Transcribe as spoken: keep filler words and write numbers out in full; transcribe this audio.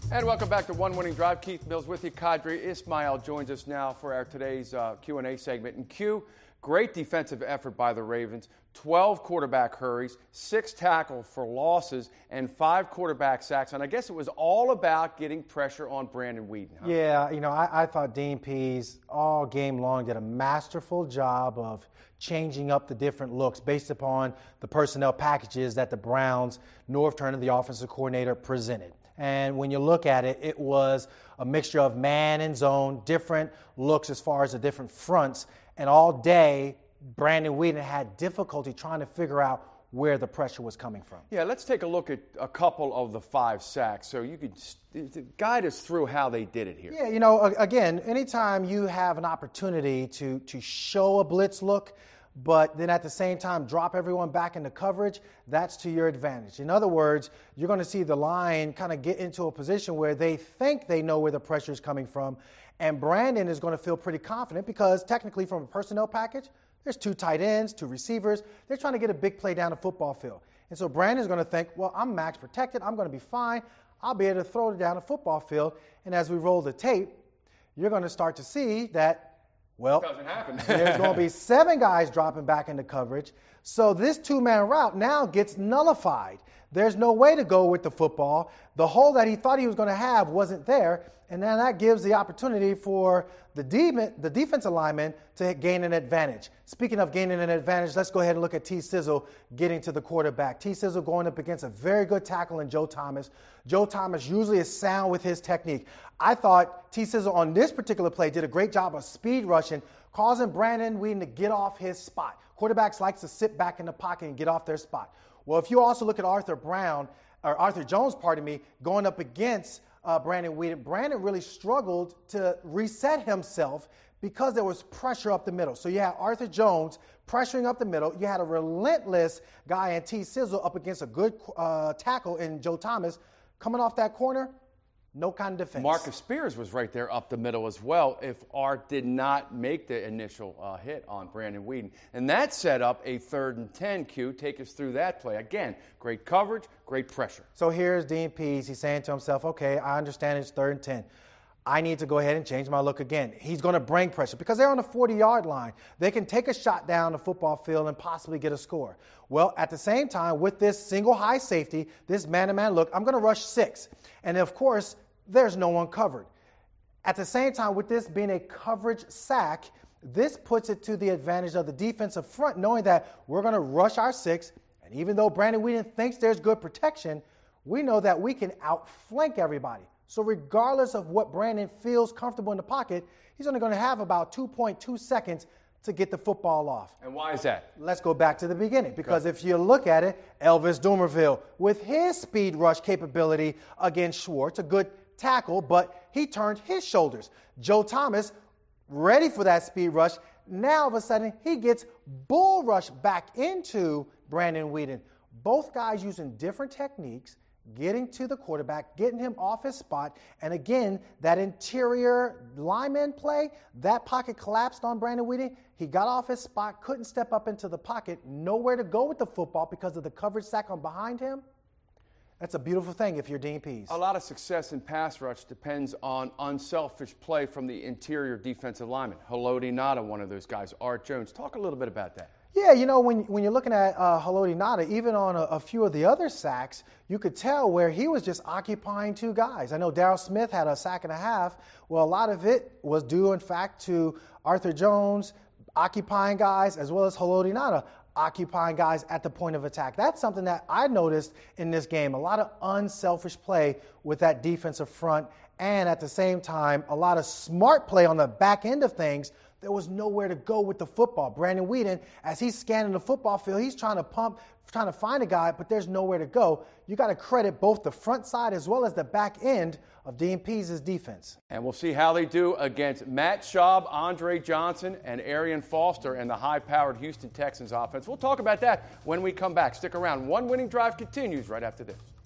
And welcome back to One Winning Drive. Keith Mills with you. Qadry Ismail joins us now for our today's uh, Q and A segment. And Q, great defensive effort by the Ravens. twelve quarterback hurries, six tackles for losses, and five quarterback sacks. And I guess it was all about getting pressure on Brandon Weeden. Huh? Yeah, you know, I, I thought Dean Pease all game long did a masterful job of changing up the different looks based upon the personnel packages that the Browns, Norv Turner, the offensive coordinator, presented. And when you look at it, it was a mixture of man and zone, different looks as far as the different fronts. And all day, Brandon Weeden had difficulty trying to figure out where the pressure was coming from. Yeah, let's take a look at a couple of the five sacks so you could guide us through how they did it here. Yeah, you know, again, anytime you have an opportunity to, to show a blitz look, but then at the same time drop everyone back into coverage, that's to your advantage. In other words, you're going to see the line kind of get into a position where they think they know where the pressure is coming from, and Brandon is going to feel pretty confident because technically from a personnel package, there's two tight ends, two receivers. They're trying to get a big play down the football field. And so Brandon's going to think, well, I'm max protected. I'm going to be fine. I'll be able to throw it down the football field. And as we roll the tape, you're going to start to see that, well, doesn't happen. there's going to be seven guys dropping back into coverage. So this two-man route now gets nullified. There's no way to go with the football. The hole that he thought he was going to have wasn't there. And then that gives the opportunity for the, de- the defensive lineman to gain an advantage. Speaking of gaining an advantage, let's go ahead and look at T. Sizzle getting to the quarterback. T. Sizzle going up against a very good tackle in Joe Thomas. Joe Thomas usually is sound with his technique. I thought T. Sizzle on this particular play did a great job of speed rushing, causing Brandon Weeden to get off his spot. Quarterbacks like to sit back in the pocket and get off their spot. Well, if you also look at Arthur Brown, or Arthur Jones, pardon me, going up against uh, Brandon Weeden, Brandon really struggled to reset himself because there was pressure up the middle. So you had Arthur Jones pressuring up the middle. You had a relentless guy in T. Sizzle up against a good uh, tackle in Joe Thomas. Coming off that corner, no kind of defense. Marcus Spears was right there up the middle as well if Art did not make the initial uh, hit on Brandon Weeden. And that set up a third and ten, Q. Take us through that play. Again, great coverage, great pressure. So here's Dean Pease. He's saying to himself, okay, I understand it's third and ten. I need to go ahead and change my look again. He's going to bring pressure because they're on the forty-yard line. They can take a shot down the football field and possibly get a score. Well, at the same time, with this single high safety, this man-to-man look, I'm going to rush six. And, of course, there's no one covered. At the same time, with this being a coverage sack, this puts it to the advantage of the defensive front, knowing that we're going to rush our six. And even though Brandon Weeden thinks there's good protection, we know that we can outflank everybody. So regardless of what Brandon feels comfortable in the pocket, he's only going to have about two point two seconds to get the football off. And why is that? Let's go back to the beginning, because if you look at it, Elvis Dumervil, with his speed rush capability against Schwartz, a good tackle, but he turned his shoulders. Joe Thomas, ready for that speed rush. Now, all of a sudden, he gets bull rush back into Brandon Weeden. Both guys using different techniques, getting to the quarterback, getting him off his spot. And again, that interior lineman play, that pocket collapsed on Brandon Weeden. He got off his spot, couldn't step up into the pocket, nowhere to go with the football because of the coverage sack on behind him. That's a beautiful thing if you're Dean Pease. A lot of success in pass rush depends on unselfish play from the interior defensive lineman. Haloti Ngata, one of those guys. Art Jones. Talk a little bit about that. Yeah, you know, when, when you're looking at uh, Haloti Ngata, even on a, a few of the other sacks, you could tell where he was just occupying two guys. I know Darryl Smith had a sack and a half. Well, a lot of it was due, in fact, to Arthur Jones occupying guys as well as Haloti Ngata occupying guys at the point of attack. That's something that I noticed in this game. A lot of unselfish play with that defensive front, and at the same time, a lot of smart play on the back end of things. There was nowhere to go with the football. Brandon Weeden, as he's scanning the football field, he's trying to pump, trying to find a guy, but there's nowhere to go. You got to credit both the front side as well as the back end of Dean Pease's defense. And we'll see how they do against Matt Schaub, Andre Johnson, and Arian Foster and the high-powered Houston Texans offense. We'll talk about that when we come back. Stick around. One Winning Drive continues right after this.